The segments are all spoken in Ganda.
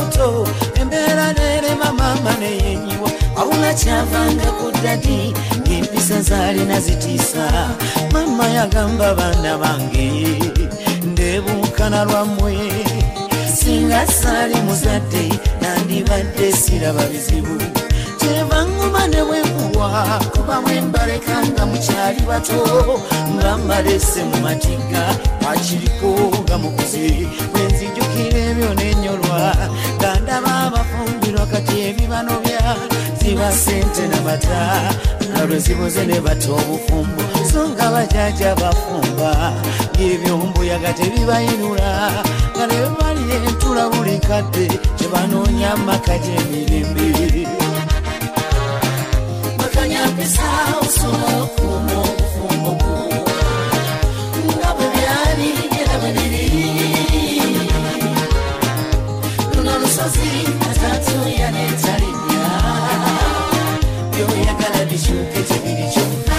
muto embeera nerema mama neyenyiwa awula kyavanga ku dadi ng'empisa zaalina zitiisa mama yagamba baana bange ndeebuukana lwammwe singa saali muzadde nandibadde siraba bizibu tebaŋŋuma ne bwenkuwa kuba mwembalekanga mukyali bato nga mbalese mu matigga akiriko nga mukuze bwenzijjukira ebyo nenyolwa nga ndaba abafumbirwa kati ebibanobya ziba sente n'amata nalwe zibuze ne bata obufumbo so nga bajaja bafumba ng'ebyombuyaga tebibayinula nga ne bali entula buli kadde kyebanoonya maka gy'emirembe bakanyapisa osobola okuuma obufumbo bwo nga bwe byali era bwe biri luno lusozi atatu yaneetalinnya byoyagala bishuke kibiri kyonna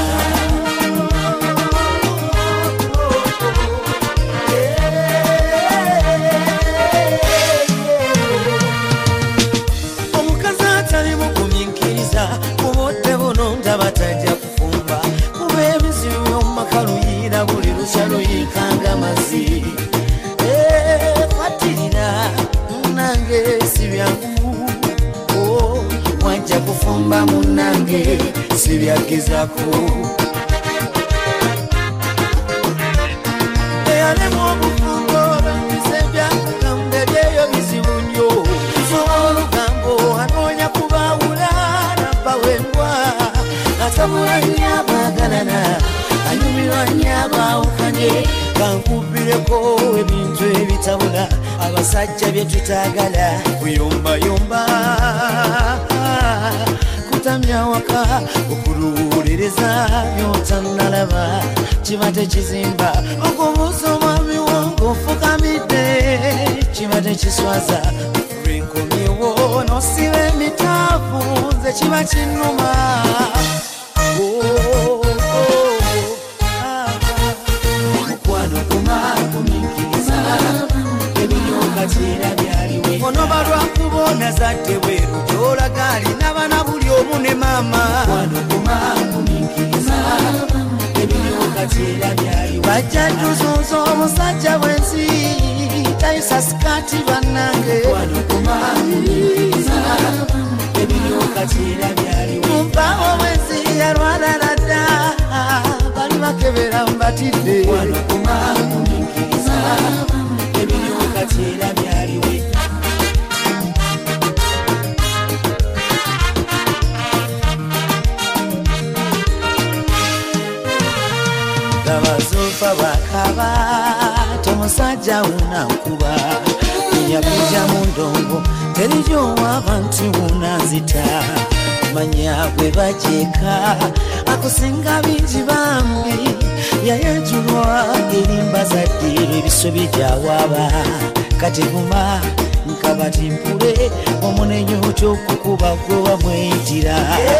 omukazi atali mugumiikiriza kubodde buno ndaba tajja kufumba kuba ebizibu by'omumaka luyiira buli lusya luyiikanga amazzi fatirira munange si byangu wajja kufumba munange si byagezaako eyalemu obufumbo bambise byakugamba ebyeyo bizibu nnyo olugambo anoonya kubaawula nabbawembwa atabula nnyo abaagalana anyumirwa nnyo abaawukanye kankubireko ebintu ebitabula abasajja bye tutaagala kuyombayomba kutamya waka okuluwuliriza byotannalaba kiba tekizimba okubuusa omwami wange ofukamidde kiba tekiswaza lwenkomyewo nosiba emitaafu nze kiba kinnuma mukwano gumagumiikiriza ebinyokateera byaliwe onoba lwakubona zadde bweru gyolaga alina bana buli omu ne maama mukwano gumagumiikiriza ebinyokateera byaliwe bajja tuzunza omusajja bwensi tayisa sikaati bannange mukwano gumagumiikiriza ebinyokateera byaliwe mumpawo bwensi yalwalalada bali bakebera mbatidde mukwano gumagumiikiriza ebinyokateera byaliwe gabazufa bakaba tomusajja unankuba yakuja mu ndongo terijowa nti unazita manya bwe bajeeka akusinga bingi bambi yayajulwa erimba zadde ebisobi gyawaba kateguma nkabati mpule omunenyo kyokukuba gwe wamweyitira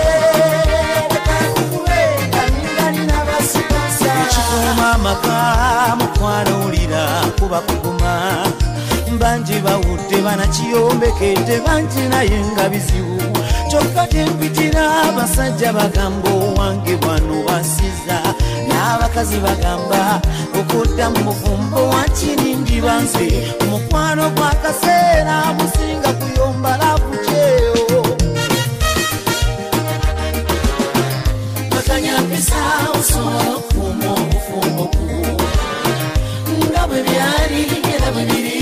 ekikuuma amaka mukwanulira kuba kuguma bangi bawudde banakiyombekedde bangi naye nga bizibu kyokka tempitira abasajja bagamba owange bwano basiza n'abakazi bagamba okudda mu bufumbo wakiringi banze omukwano gw'akaseera musinga kuyomba lakuceyo bakanyapisa osobola okuuma obufumbo bwo nga bwe byali era bwe biri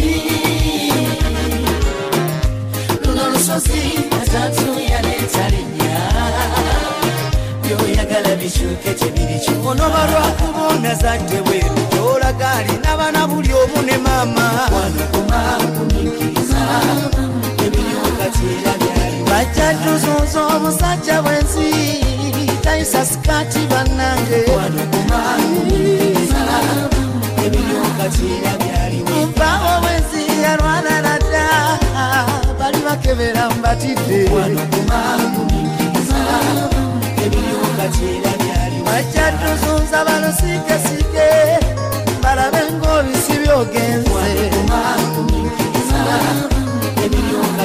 luno lusozi atatu yaneetalinnya byoyagala bishuke tebiri kyo onoba lwakubona zadde bweru gyolaga alina bana buli omu ne maama wano kumagumiikiriza ebinyokateera byali bajja tuzunza omusajja bwensi tayisa sikaati bannange wano kumagumiikiriza ebinyokateera byaliwe mpawo bwensi yalwalalada bali bakebera mbatidde wano kumagumiikiriza ebinyokateera byaliwe bajja tuzunza balusiikesiike balabe ng'obisi byogenze wano kumagumiikiriza ebinyokateera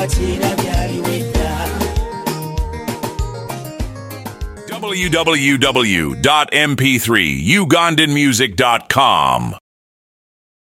kati era byaliwedda. www.mp3ugandanmusic.com